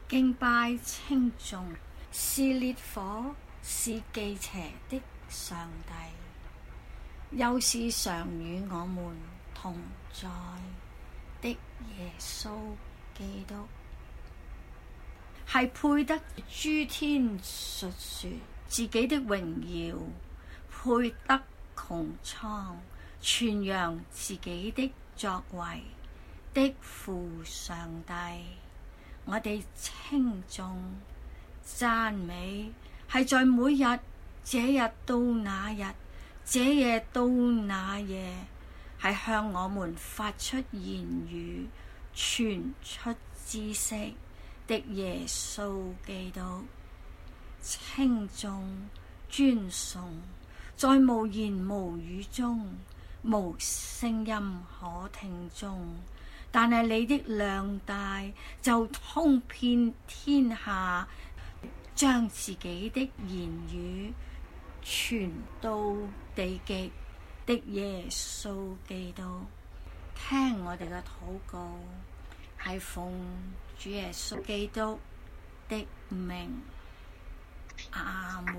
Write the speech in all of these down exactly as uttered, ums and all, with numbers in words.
敬拜稱頌，是烈火，是忌邪的上帝，又是常與我們同在的耶穌基督，係配得諸天述說自己的榮耀，配得穹蒼傳揚自己的作為的父上帝。我哋稱頌讚美，係在每日這日到那日，這夜到那夜，係向我們發出言語，傳出知識的耶穌基督。稱頌尊崇，在無言無語中，無聲音可聽中，但係你的量大就通遍天下，將自己的言語傳到地極的耶穌基督。聽我哋嘅禱告，係奉主耶穌基督的名，阿門。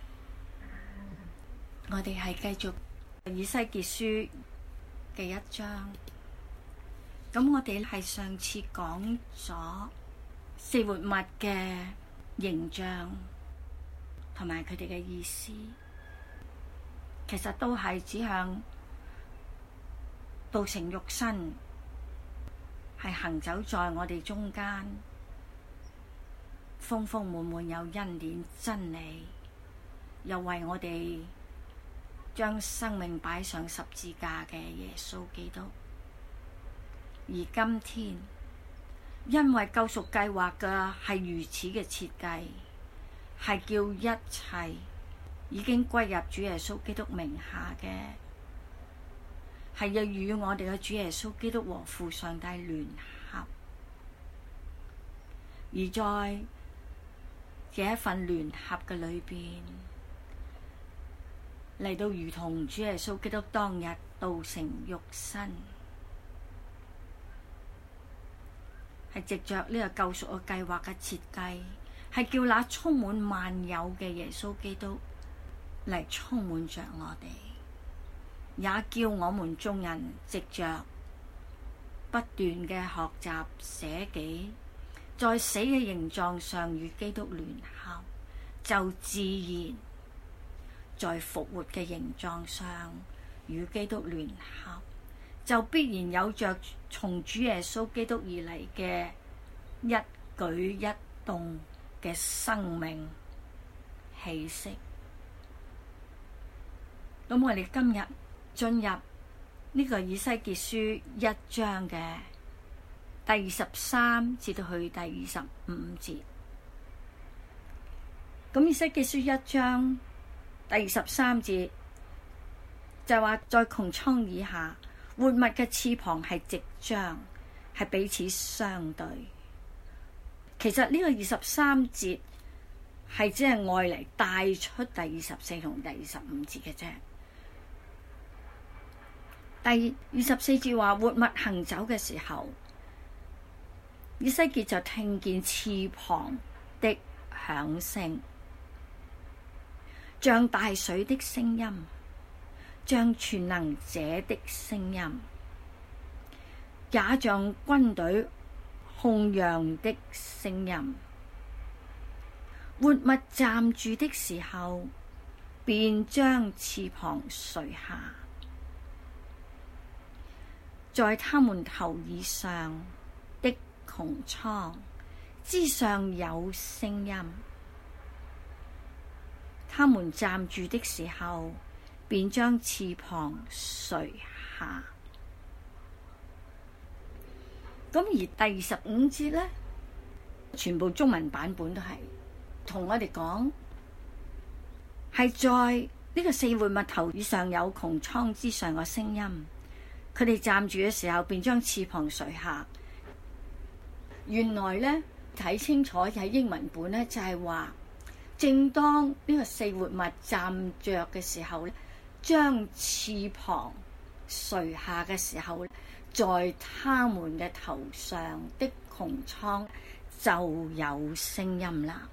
我哋係繼續以西結書嘅一章。咁我哋係上次講咗四活物嘅形象同埋佢哋嘅意思，其實都係指向道成肉身，係行走在我哋中間，豐豐滿滿有恩典真理，又為我哋將生命擺上十字架嘅耶穌基督。而今天因為救贖計劃嘅係如此嘅設計，係叫一切已經歸入主耶穌基督名下嘅，係要與我哋嘅主耶穌基督和父上帝聯合。而在這一份聯合嘅裏邊，嚟到如同主耶穌基督當日道成肉身，係藉着呢個救贖嘅計劃嘅設計，係叫那充滿萬有嘅耶穌基督嚟充滿着我哋，也叫我們眾人藉着不斷嘅學習捨己，在死嘅形狀上與基督聯合，就自然在復活嘅形狀上與基督聯合，就必然有着從主耶穌基督而嚟嘅一舉一動嘅生命氣息。咁我哋今日進入呢個以西結書一章嘅第二十三至到去第二十五節。咁以西結書一章第二十三節就話，在穹蒼以下，活物嘅翅膀係直張，係彼此相對。其實呢個二十三節係只係愛嚟帶出第二十四同第二十五節嘅啫。第二十四節話，活物行走嘅時候，以西結就聽見翅膀的響聲，像大水的聲音，像全能者的聲音，也像軍隊鬨嚷的聲音。活物站住的時候，便將翅膀垂下，在他們頭以上的穹蒼之上有聲音。他們站住的時候，便將翅膀垂下。咁而第二十五節呢，全部中文版本都係同我哋講，係在呢個四活物頭以上有穹蒼之上嘅聲音。佢哋站住嘅時候，便將翅膀垂下。原來呢，睇清楚喺英文本呢，就係話，正當呢個四活物站着嘅時候咧，將翅膀垂下嘅時候，在他們嘅頭上的穹蒼就有聲音啦。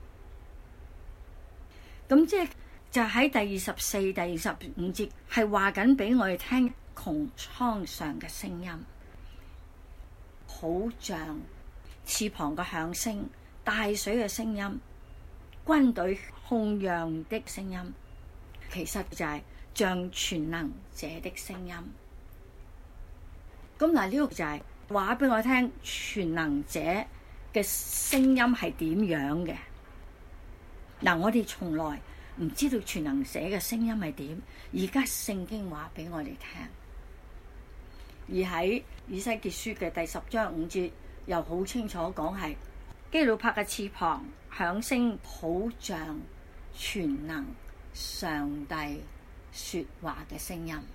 咁即係就喺第二十四、第二十五節係話緊俾我哋聽穹蒼上嘅聲音，好像翅膀嘅響聲、大水嘅聲音、軍隊鬨嚷的聲音，其實就係像全能者的聲音。咁嗱，呢個就係話俾我聽全能者嘅聲音係點樣嘅。嗱，我哋從來唔知道全能者嘅聲音係點，而家聖經話俾我哋聽。而喺以西結書嘅第十章五節又好清楚講，係基路伯嘅翅膀響聲，好像全能上帝說話嘅聲音。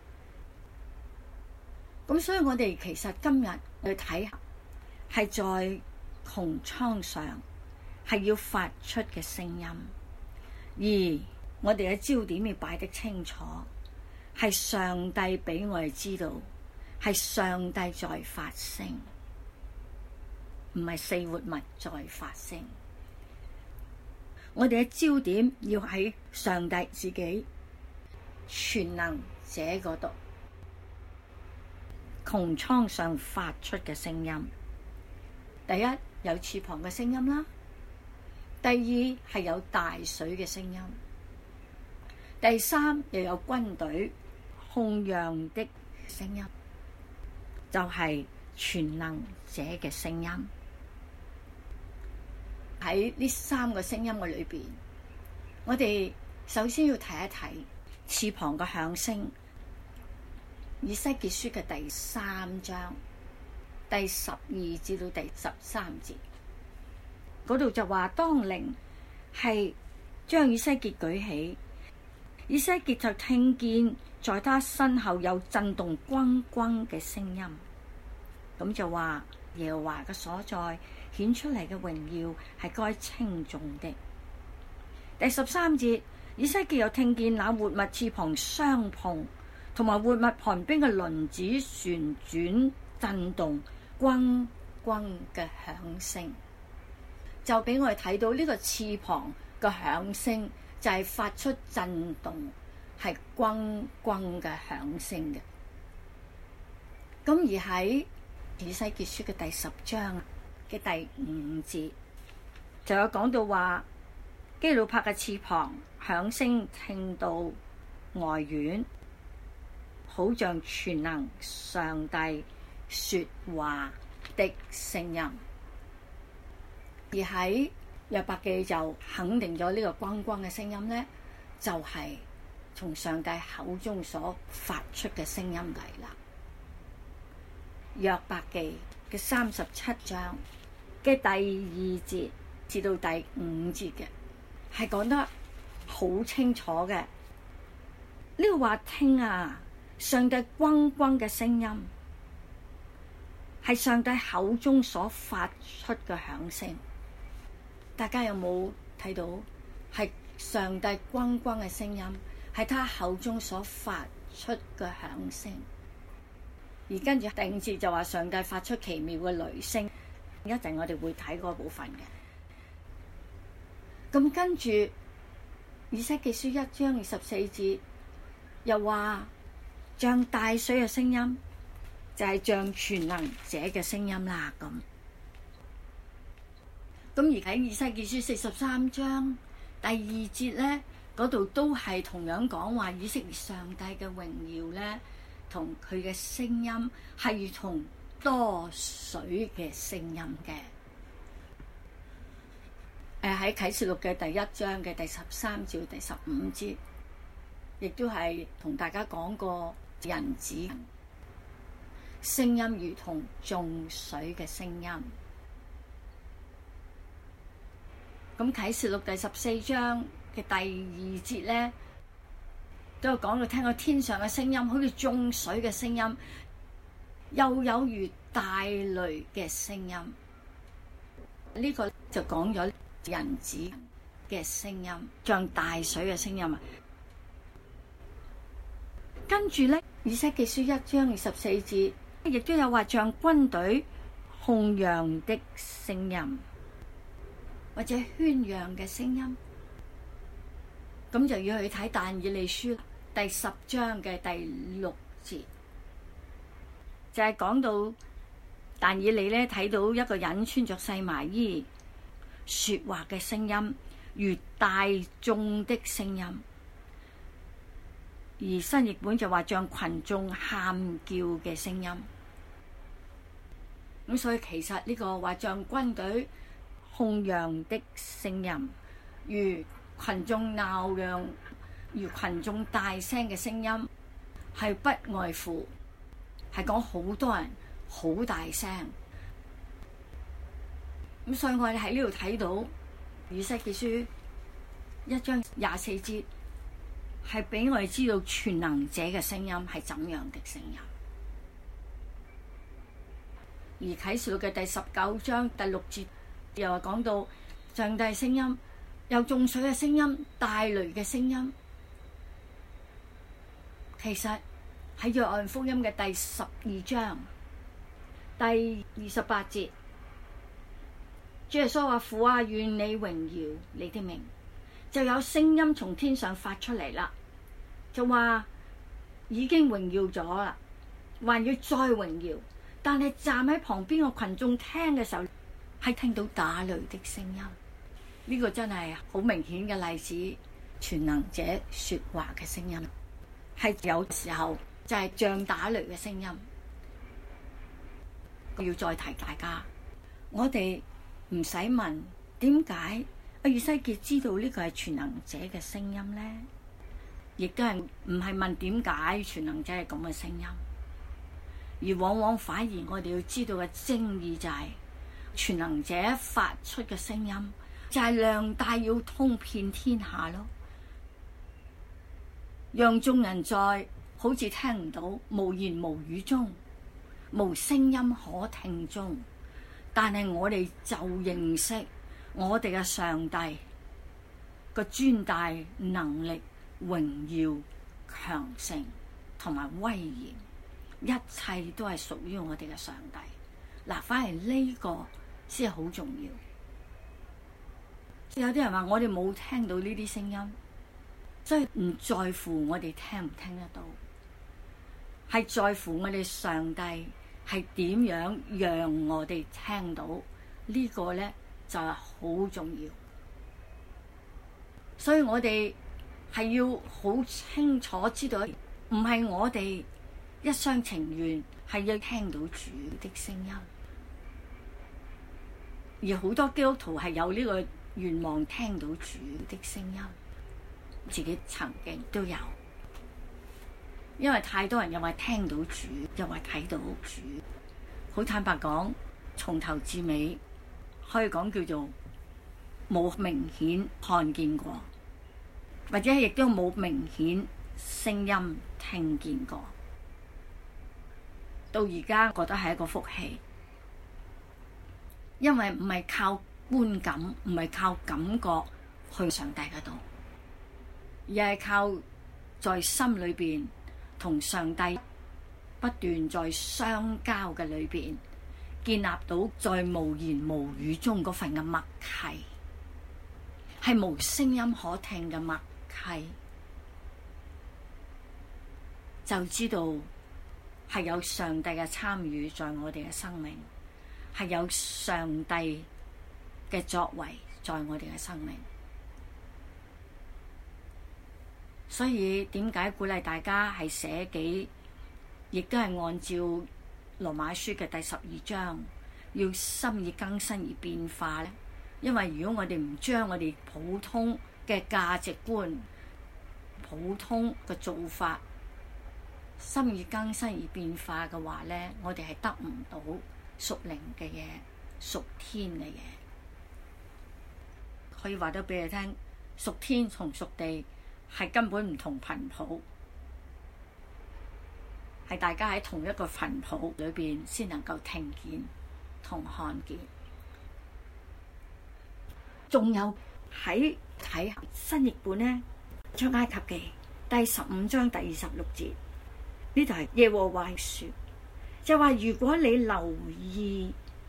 咁所以我哋其實今日去睇下，係在穹蒼上係要發出嘅聲音，而我哋嘅焦點要擺得清楚，係上帝俾我哋知道，係上帝在發聲，唔係四活物在發聲。我哋嘅焦點要喺上帝自己全能者嗰度，穹蒼上發出嘅聲音。第一，有翅膀嘅聲音啦，第二係有大水嘅聲音，第三又有軍隊鬨嚷的聲音，就係全能者嘅聲音。喺呢三個聲音嘅裏邊，我哋首先要睇一睇翅膀嘅響聲。以西結書嘅第三章第十二至到第十三節嗰度就話，當靈係將以西結舉起，以西結就聽見在他身後有震動轟轟嘅聲音，咁就話耶和華嘅所在顯出嚟嘅榮耀係該稱頌的。第十三節，以西結又聽見那活物翅膀相碰，同埋活物旁邊嘅輪子旋轉震動轟轟嘅響聲，就俾我哋睇到呢個翅膀嘅響聲就係發出震動，係轟轟嘅響聲嘅。咁而喺以西結書嘅第十章嘅第五節就有講到話，基路伯嘅翅膀響聲聽到外院，好像全能上帝說話的聲音。而喺約伯記就肯定咗呢個轟轟嘅聲音呢，就係、是、從上帝口中所發出嘅聲音嚟啦。約伯記嘅三十七章嘅第二節至到第五節嘅係講得好清楚嘅。呢個話聽啊，上帝轟轟嘅聲音係上帝口中所發出嘅響聲。大家有冇睇到？係上帝轟轟嘅聲音，係他口中所發出嘅響聲。而跟住第五節就話上帝發出奇妙嘅雷聲，一陣我哋會睇嗰部分嘅。咁跟住以西結書一章二十四節又話像大水嘅聲音，就係、是、像全能者嘅聲音啦。咁咁而喺以西結書四十三章第二節咧，嗰度都係同樣講話以色列上帝嘅榮耀咧，同佢嘅聲音係如同多水嘅聲音嘅。誒喺啟示錄嘅第一章嘅第十三至第十五節，亦都係同大家講過人子聲音如同眾水嘅聲音。咁啟示錄第十四章嘅第二節咧，都有講到聽到天上嘅聲音，好似眾水嘅聲音，又有如大雷嘅聲音。呢、這個就講咗人子嘅聲音，像大水嘅聲音啊。跟住咧，以西結書一章二十四節，亦都有話像軍隊控揚的聲音，或者喧嚷嘅聲音。咁就要去睇但以理書第十章嘅第六節，就係講到但以理咧睇到一個人穿着細麻衣說話嘅聲音，如大眾的聲音，而新譯本就話像群眾喊叫嘅聲音。咁所以其實呢個話像軍隊控揚的聲音，如群眾鬧嚷，如群眾大聲嘅聲音，係不外乎係講好多人好大聲。咁所以我哋喺呢度睇到以西結書一章廿四節，係俾我哋知道全能者嘅聲音係怎樣的聲音。而啟示錄嘅第十九章第六節又係講到上帝聲音，有眾水嘅聲音，大雷嘅聲音。其實喺約翰福音嘅第十二章第二十八節，主耶穌話：父啊，願你榮耀你的名。就有聲音從天上發出嚟啦，就話已經榮耀咗啦，還要再榮耀。但係站喺旁邊個群眾聽嘅時候，係聽到打雷的聲音。呢、這個真係好明顯嘅例子，全能者說話嘅聲音係有時候就係像打雷嘅聲音。我要再提大家，我哋唔使問點解阿以西結知道呢個係全能者嘅聲音呢？亦都係唔係問點解全能者係咁嘅聲音，而往往反而我哋要知道嘅精義就係、是、全能者發出嘅聲音就係量大要通遍天下咯，讓眾人在好似聽唔到無言無語中，無聲音可聽中，但係我哋就認識我哋嘅上帝個尊大能力、榮耀、強盛同埋威嚴，一切都係屬於我哋嘅上帝。嗱，反而呢個先係好重要。有啲人話我哋冇聽到呢啲聲音，所以唔在乎我哋聽唔聽得到，係在乎我哋上帝係點樣讓我哋聽到。呢個呢就係好重要。所以我哋係要好清楚知道，唔係我哋一廂情願，係要聽到主的聲音。而好多基督徒係有呢個願望聽到主的聲音，自己曾經都有，因為太多人又話聽到主，又話睇到主。好坦白講，從頭至尾可以講叫做冇明顯看見過，或者亦都冇明顯聲音聽見過。到而家覺得係一個福氣，因為唔係靠觀感，唔係靠感覺去上帝嗰度，而係靠在心裏邊同上帝不斷在相交嘅裏邊建立到在無言無語中嗰份嘅默契，係無聲音可聽嘅默契，就知道係有上帝嘅參與在我哋嘅生命，係有上帝嘅作為在我哋嘅生命。所以點解鼓勵大家係寫記，亦都係按照羅馬書嘅第十二章，要心意更新而變化呢？因為如果我哋唔將我哋普通嘅價值觀、普通嘅做法心意更新而變化嘅話呢，我哋係得唔到屬靈嘅嘢、屬天嘅嘢。可以話得俾你聽，屬天同屬地係根本唔同頻譜，係大家喺同一個頻譜裏邊先能夠聽見同看見。仲有喺睇新譯本呢，出埃及記第十五章第二十六節，呢度係耶和華說，就話如果你留意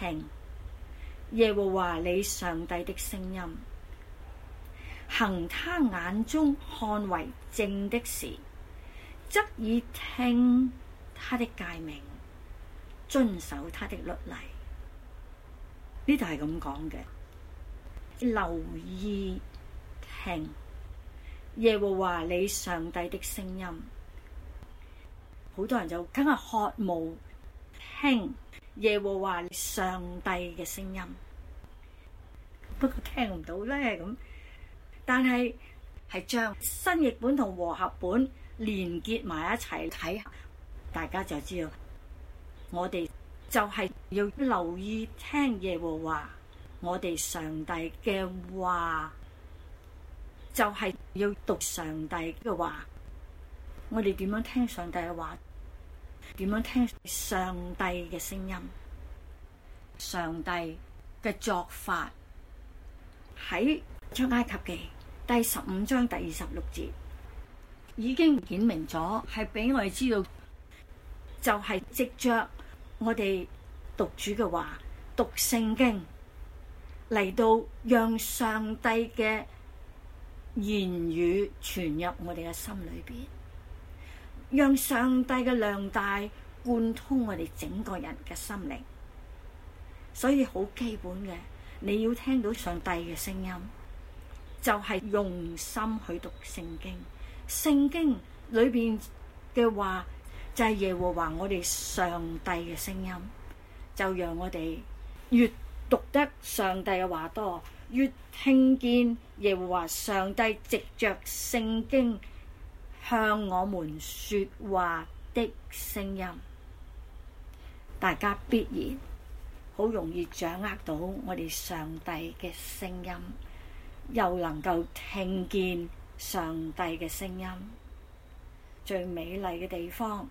聽耶和華你上帝的聲音，行他眼中看為正的事，側耳聽他的誡命，遵守他的律例。呢度係咁講嘅，留意聽耶和華你上帝的聲音。好多人就梗係渴慕聽耶和華上帝嘅聲音，不過聽唔到咧咁。但係係將新譯本同和合本連結埋一齊睇，大家就知道我哋就係要留意聽耶和華我哋上帝嘅話，就係要讀上帝嘅話。我哋點樣聽上帝嘅話？點樣聽上帝嘅聲音？上帝嘅作法喺出埃及記第十五章第二十六節已經顯明咗，係俾我哋知道，就係藉着我哋讀主嘅話，讀聖經嚟到讓上帝嘅言語傳入我哋嘅心裏邊，讓上帝嘅量大貫通我哋整個人嘅心靈。所以好基本嘅，你要聽到上帝嘅聲音，就係用心去讀聖經。聖經裏邊嘅話就係耶和華我哋上帝嘅聲音，就讓我哋越讀得上帝嘅話多，越聽見耶和華上帝藉着聖經向我們說話的聲音，大家必然好容易掌握到我哋上帝嘅聲音，又能夠聽見上帝嘅聲音。最美麗嘅地方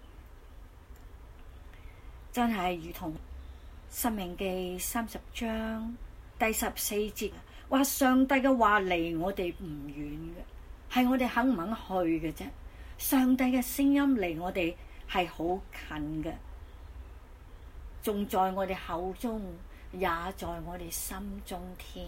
真係如同申命記三十章第十四節話，上帝嘅話離我哋唔遠嘅，係我哋肯唔肯去嘅啫。上帝嘅聲音離我哋係好近嘅，仲在我哋口中，也在我哋心中添。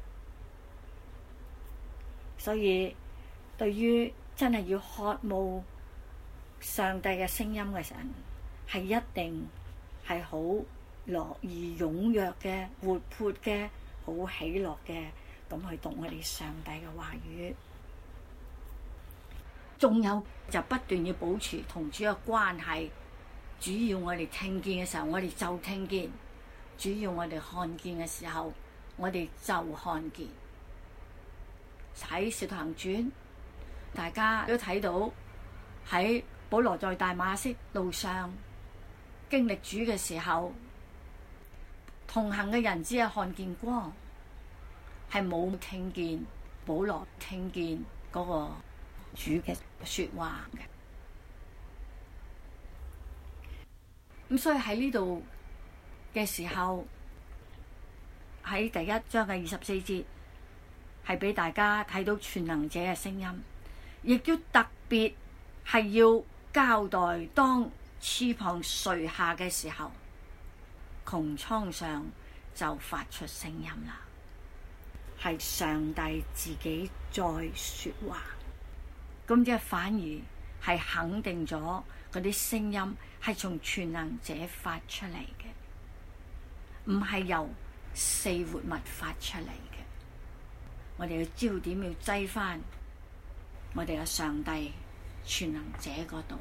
所以對於真係要渴慕上帝嘅聲音嘅人，係一定係好樂意踴躍嘅、活潑嘅、好喜樂嘅咁去讀我哋上帝嘅話語。仲有就不斷要保持同主嘅關係，主要我哋聽見嘅時候，我哋就聽見；主要我哋看見嘅時候，我哋就看見。喺《使徒行傳》，大家都睇到喺保羅在大馬色路上經歷主嘅時候，同行嘅人只係看見光，係冇聽見保羅聽見嗰個主嘅說話嘅。咁所以喺呢度嘅時候，喺第一章嘅二十四節係俾大家睇到全能者嘅聲音，亦都特別係要交代當翅膀垂下嘅時候，穹蒼上就發出聲音啦，係上帝自己在說話。咁即係反而係肯定咗嗰啲聲音係從全能者發出嚟嘅，唔係由四活物發出嚟嘅。我哋嘅焦點要擠翻我哋嘅上帝全能者嗰度。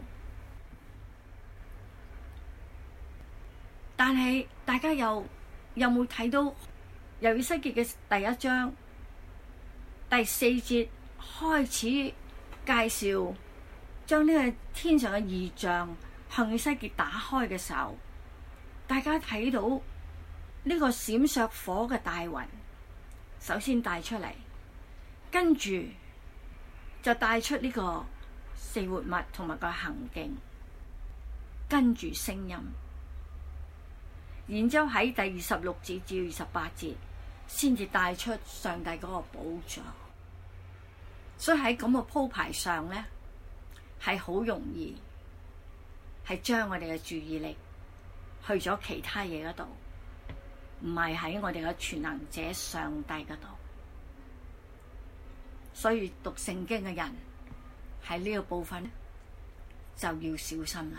但係大家又有冇睇到由以西結嘅第一章第四節開始介紹，將呢個天上嘅異象向以西結打開嘅時候，大家睇到呢個閃爍火嘅大雲首先帶出嚟，跟住就帶出呢個四活物同埋個行徑，跟住聲音，然之後喺第二十六節至二十八節先至帶出上帝嗰個寶座。所以喺咁嘅鋪排上咧，係好容易係將我哋嘅注意力去咗其他嘢嗰度， 唔係喺我哋嘅全能者上帝嗰度。所以讀聖經嘅人喺呢個部分就要小心啦。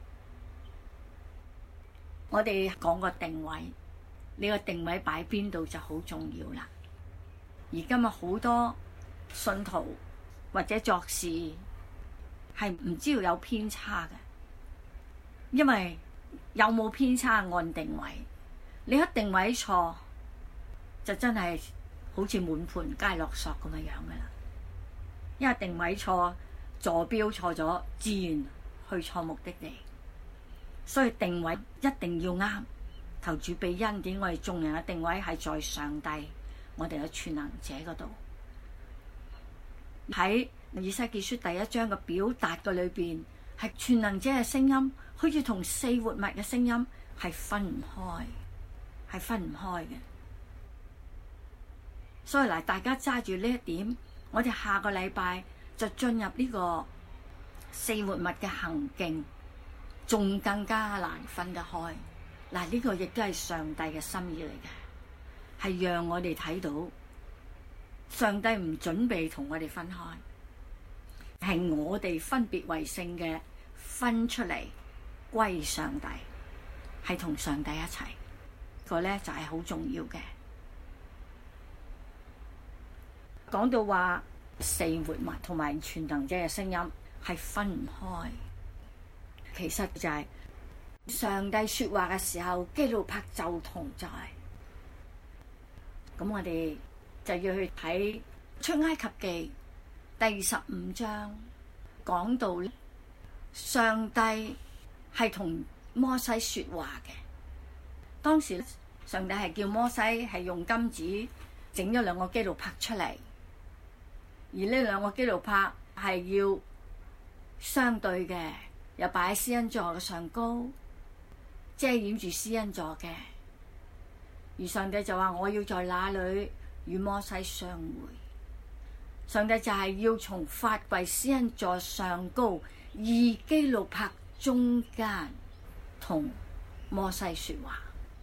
我哋講個定位，呢個定位擺邊度就好重要啦。而今日好多信徒或者作事係唔知道有偏差嘅，因為有冇偏差按定位，你一定位錯就真係好似滿盤皆落索咁嘅樣噶啦。因為定位錯，坐標錯咗，自然去錯目的地。所以定位一定要啱，求主俾恩典，我哋眾人嘅定位係在上帝，我哋嘅全能者嗰度。喺以西結書第一章嘅表達嘅裏邊，係全能者嘅聲音，好似同四活物嘅聲音係分唔開，係分唔開嘅。所以嗱，大家揸住呢一點，我哋下個禮拜就進入呢個四活物嘅行徑，仲更加難分得開。嗱，呢個亦都係上帝嘅心意嚟嘅，係讓我哋睇到上帝唔準備同我哋分開，係我哋分別為聖嘅分出嚟歸上帝，係同上帝一齊。這個咧就係好重要嘅。講到話四活物同埋全能者嘅聲音係分唔開，其實就係上帝說話嘅時候，基路伯就同在。咁我哋就要去睇出埃及記第十五章，講到上帝係同摩西說話嘅。當時上帝係叫摩西係用金子整咗兩個基路伯出嚟，而呢兩個基路伯係要相對嘅，又擺喺施恩座嘅上高，遮掩住施恩座嘅。而上帝就話：我要在那裏與摩西相會。上帝就係要從法櫃施恩座上高二基路伯中間同摩西說話。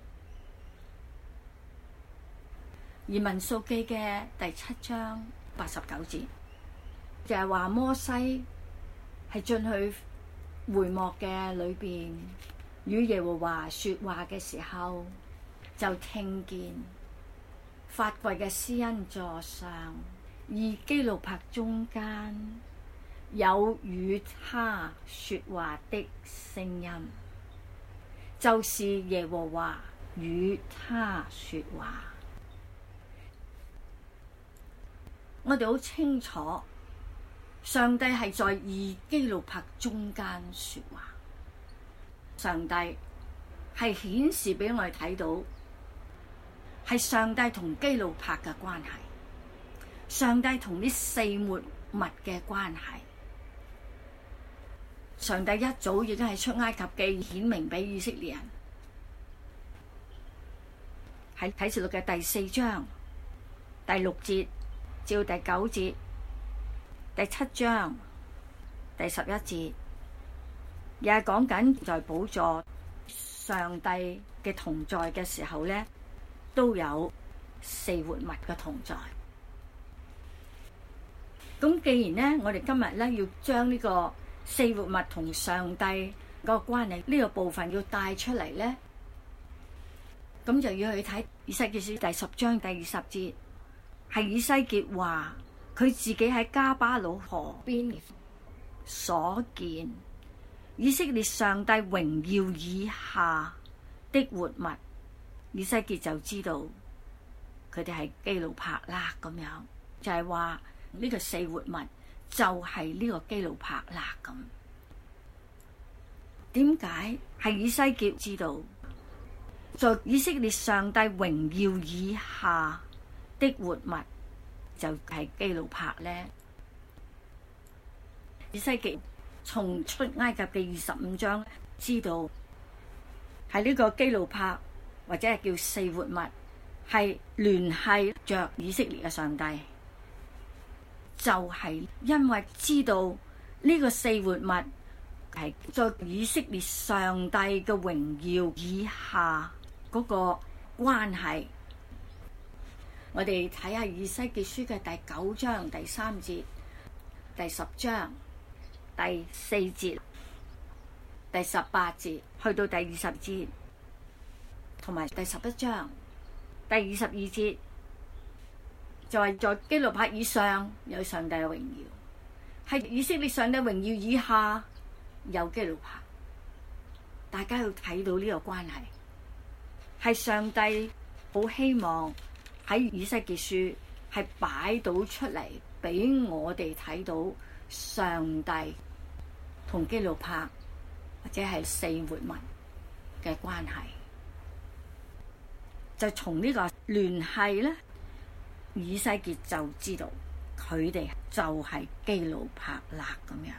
而民數記嘅第七章八十九節就係話摩西係進去會幕嘅裏邊與耶和華說話嘅時候，就聽見法櫃嘅施恩座上二基路伯中間有與他說話的聲音，就是耶和華與他說話。我哋好清楚，上帝係在二基路伯中間說話。上帝係顯示俾我哋睇到，係上帝同基路伯嘅關係，上帝同呢四活物嘅關係。上帝一早已經係出埃及記顯明俾以色列人，喺啟示錄嘅第四章第六節照第九節，第七章第十一節，又係講緊在寶座上帝嘅同在嘅時候咧，都有四活物嘅同在。咁既然咧，我哋今日咧要將呢個四活物同上帝個關係呢個部分要帶出嚟咧，咁就要去睇以西結書第十章第二十節。係以西結話佢自己喺加巴魯河邊所見以色列上帝榮耀以下的活物，以西結就知道佢哋係基路伯啦。咁樣就係話呢個四活物就係呢個基路伯啦。咁點解係以西結知道在以色列上帝榮耀以下的活物就係基路伯咧？以西結從出埃及嘅二十五章知道係呢個基路伯或者係叫四活物係聯繫着以色列嘅上帝，就係、是、因為知道呢個四活物係在以色列上帝嘅榮耀以下嗰個關係。我哋睇下以西結書嘅第九章第三節、第十章第四節、第十八節去到第二十節，同埋第十一章第二十二節，就係在基路伯以上有上帝嘅榮耀，係以色列上帝榮耀以下有基路伯。大家要睇到呢個關係，係上帝好希望喺以西結書係擺到出嚟俾我哋睇到上帝同基路伯或者係四活物嘅關係。就從呢個聯繫咧，以西結就知道佢哋就係基路伯啦咁樣。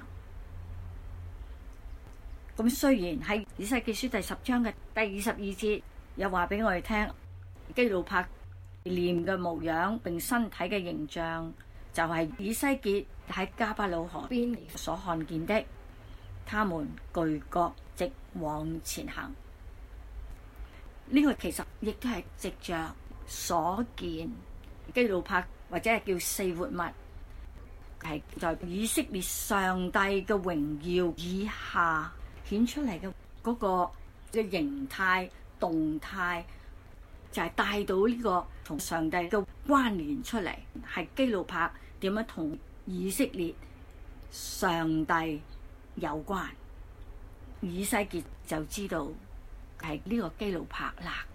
咁雖然喺以西結書第十章嘅第二十二節又話俾我哋聽，基路伯臉嘅模樣並身體嘅形象就係以西結喺迦巴魯河邊所看見的，他們俱各直往前行。呢、這個其實亦都係藉着所見基路伯或者係叫四活物，係在以色列上帝嘅榮耀以下顯出嚟嘅嗰個嘅形態動態，就係、是、帶到呢個同上帝嘅關聯出嚟，係基路伯點樣同以色列上帝有關。以西結就知道係呢個基路伯啦。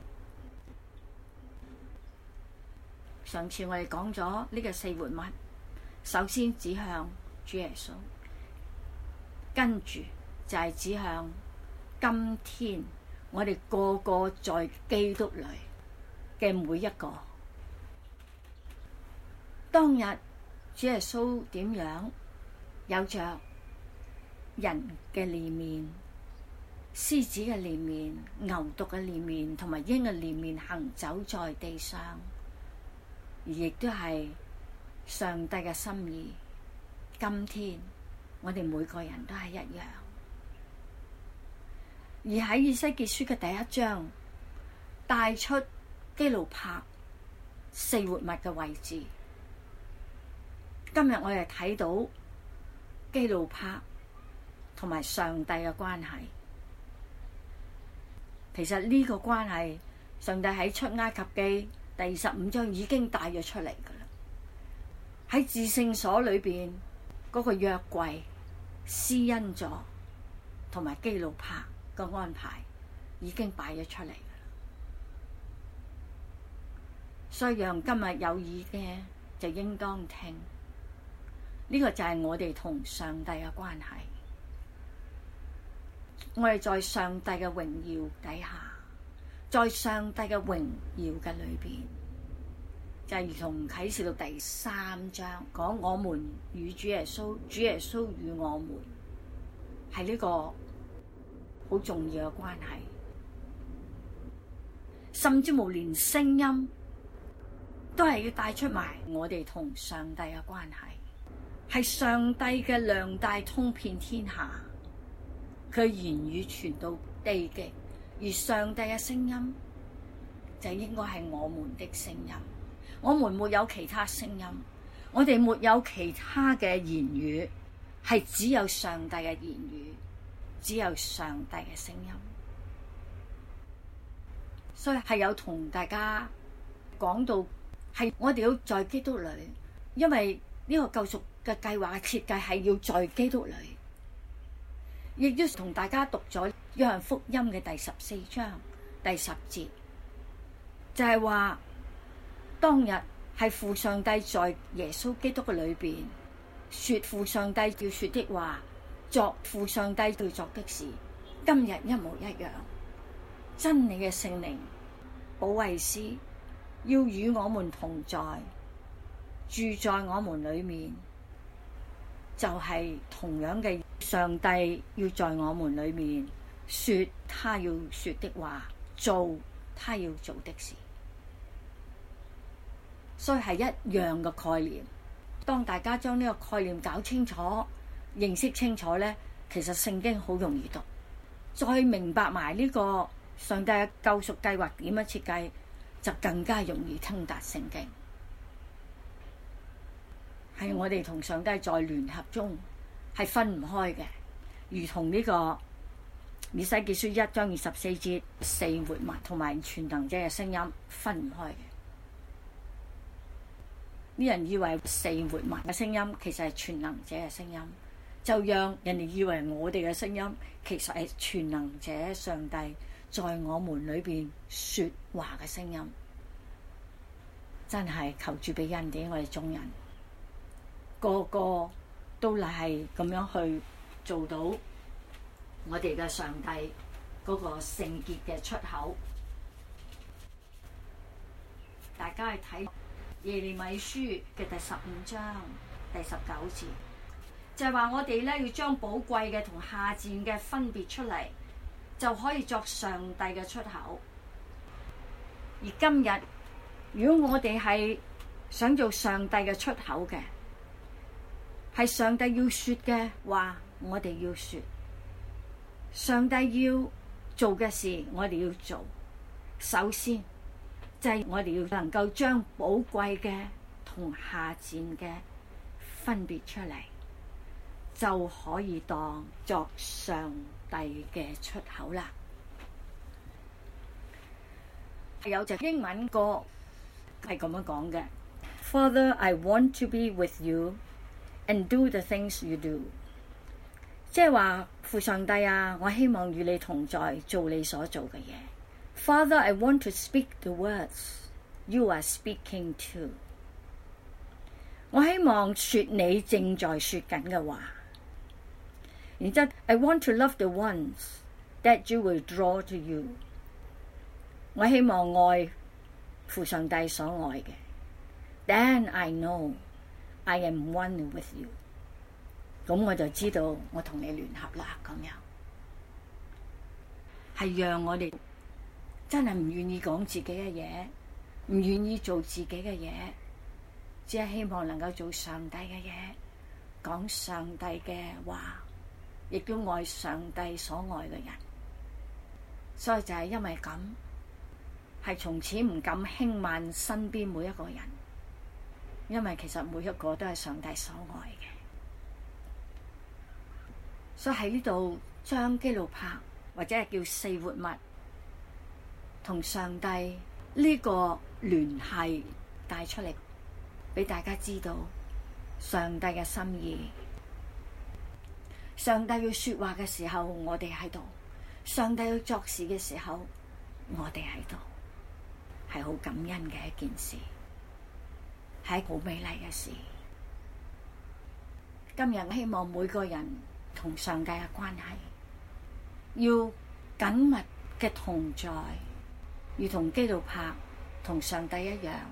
上次我哋講咗呢個四活物，首先指向主耶穌，跟住就係指向今天我哋個個在基督裏嘅每一個。當日主耶穌點樣有着人嘅臉面、獅子嘅臉面、牛犢嘅臉面同埋鷹嘅臉面行走在地上，而亦都係上帝嘅心意。今天我哋每個人都係一樣。而喺以西結書嘅第一章帶出基路伯四活物嘅位置。今日我哋睇到基路伯同埋上帝嘅關係。其實呢個關係，上帝喺出埃及記第二十五章已經帶咗出嚟噶啦。喺至聖所裏邊嗰個約櫃、施恩座同埋基路伯嘅安排已經擺咗出嚟噶啦。所以讓今日有耳嘅就應當聽。呢個就係我哋同上帝嘅關係。我哋在上帝嘅榮耀底下，在上帝嘅榮耀嘅裏邊，就係如同啟示錄第三章講，我們與主耶穌，主耶穌與我們，係呢個好重要嘅關係。甚至乎連聲音都係要帶出埋我哋同上帝嘅關係。係上帝嘅量大通遍天下，佢言語傳到地極，而上帝嘅聲音就應該係我們的聲音。我們沒有其他聲音，我哋沒有其他嘅言語，係只有上帝嘅言語，只有上帝嘅聲音。所以係有同大家講到，係我哋要在基督裏，因為呢個救贖嘅計劃嘅設計係要在基督裏，亦都同大家讀咗約翰福音嘅第十四章第十節，就係話當日係父上帝在耶穌基督嘅裏邊說父上帝要說的話，作父上帝要作的事，今日一模一樣。真理嘅聖靈保惠師要與我們同在，住在我們裏面，就係、是、同樣嘅上帝要在我們裏面說他要說的話，做他要做的事。所以係一樣嘅概念。當大家將呢個概念搞清楚、認識清楚呢，其實聖經好容易讀。再明白埋呢個上帝嘅救贖計劃點樣設計， 就更加容易通達聖經。係我哋同上帝在聯合中係分唔開嘅，如同呢個以西結書一章二十四節，四活物同埋全能者嘅聲音分唔開嘅。啲人以為四活物嘅聲音其實係全能者嘅聲音，就讓人哋以為我哋嘅聲音其實係全能者上帝在我們裏邊說話嘅聲音。真係求主俾恩典我哋眾人，個個都係咁樣去做到我哋嘅上帝嗰個聖潔嘅出口。大家去睇耶利米書嘅第十五章第十九節，就係話我哋咧要將寶貴嘅同下賤嘅分別出嚟，就可以作上帝嘅出口。而今日如果我哋係想做上帝嘅出口嘅，係上帝要說嘅話，我哋要說；上帝要做嘅事，我哋要做。首先就係我哋要能夠將寶貴嘅同下賤嘅分別出嚟，就可以當作上帝嘅出口啦。有隻英文歌係咁樣講嘅 ：Father, I want to be with you and do the things you do。即係話父上帝啊，我希望與你同在，做你所做嘅嘢。Father, I want to speak the words you are speaking to。我希望說你正在說緊嘅話。然之後 I want to love the ones that you will draw to you。我希望愛父上帝所愛嘅。Then I know I am one with you。咁我就知道我同你聯合啦，咁樣係讓我哋真係唔願意講自己嘅嘢，唔願意做自己嘅嘢，只係希望能夠做上帝嘅嘢，講上帝嘅話，亦都愛上帝所愛嘅人。所以就係因為咁，係從此唔敢輕慢身邊每一個人，因為其實每一個都係上帝所愛嘅。所以喺呢度將基路伯或者係叫四活物同上帝呢個聯繫帶出嚟，俾大家知道上帝嘅心意。上帝要說話嘅時候，我哋喺度；上帝要作事嘅時候，我哋喺度，係好感恩嘅一件事，係好美麗嘅事。今日我希望每個人同上帝嘅關係要緊密嘅同在，如同基路伯同上帝一樣。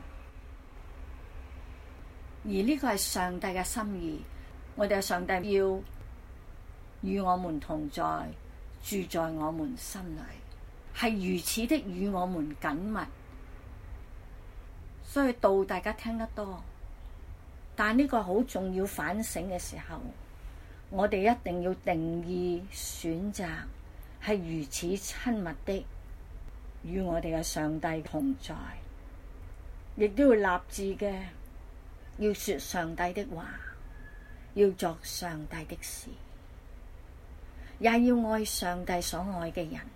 而呢個係上帝嘅心意，我哋嘅上帝要與我們同在，住在我們心裏，係如此的與我們緊密。所以道大家聽得多，但呢個好重要反省嘅時候，我哋一定要定義選擇係如此親密的與我哋嘅上帝同在，亦都要立志嘅要說上帝的話，要作上帝的事，也要愛上帝所愛嘅人。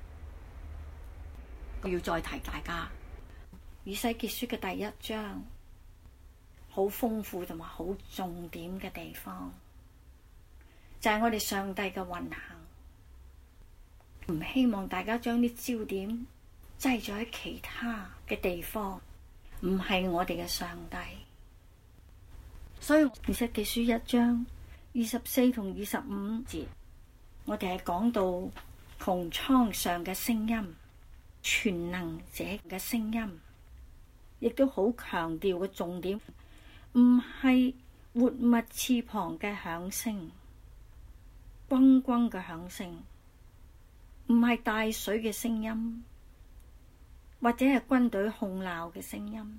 我要再提大家以西結書嘅第一章，好豐富同埋好重點嘅地方，就係我哋上帝嘅運行。唔希望大家將啲焦點擠咗喺其他嘅地方，唔係我哋嘅上帝。所以以西結書一章二十四同二十五節，我哋係講到穹蒼上嘅聲音，全能者嘅聲音，亦都好強調嘅重點，唔係活物翅膀嘅響聲，轟轟嘅響聲，唔係大水嘅聲音，或者係軍隊哄鬧嘅聲音，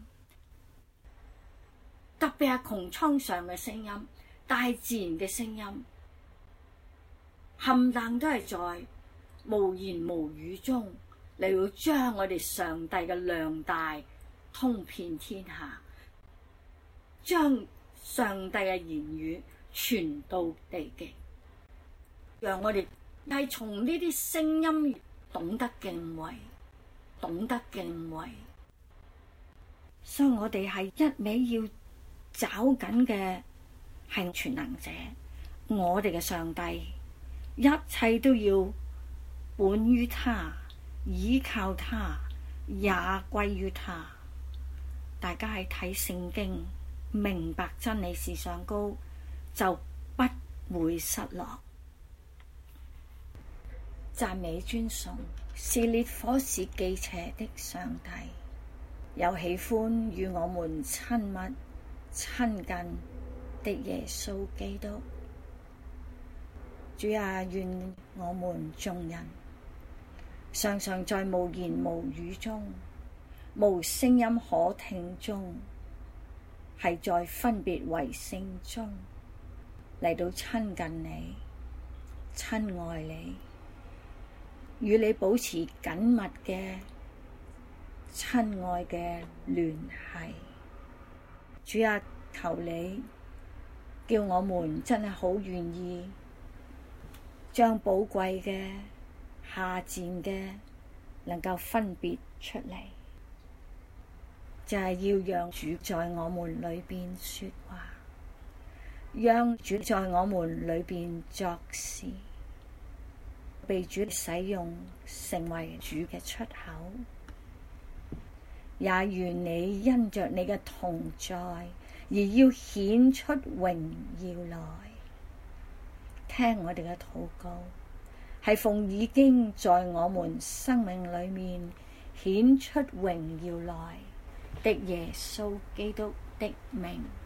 特別係穹蒼上嘅聲音，大自然嘅聲音，冚唪唥都係在無言無語中你要將我哋上帝嘅量大通遍天下，將上帝嘅言語傳到地極，讓我哋係從呢啲聲音懂得敬畏，懂得敬畏。所以我哋係一味要找緊嘅係全能者，我哋嘅上帝，一切都要本於他，倚靠他，也歸於他。大家喺睇聖經，明白真理事上高，就不會失落。讚美尊崇是烈火，是忌邪的上帝，又喜歡與我們親密親近的耶穌基督。主啊，願我們眾人常常在無言無語中，無聲音可聽中，係在分別為聖中嚟到親近你，親愛你，與你保持緊密嘅親愛嘅聯繫。主啊，求你叫我們真係好願意將寶貴嘅下賤嘅能夠分別出嚟，就係、是、要讓主在我們裏邊說話，讓主在我們裏邊作事，被主使用成為主嘅出口。也願你因着你嘅同在而要顯出榮耀來。聽我哋嘅禱告，係奉已經在我們生命裏面顯出榮耀來的耶穌基督的名。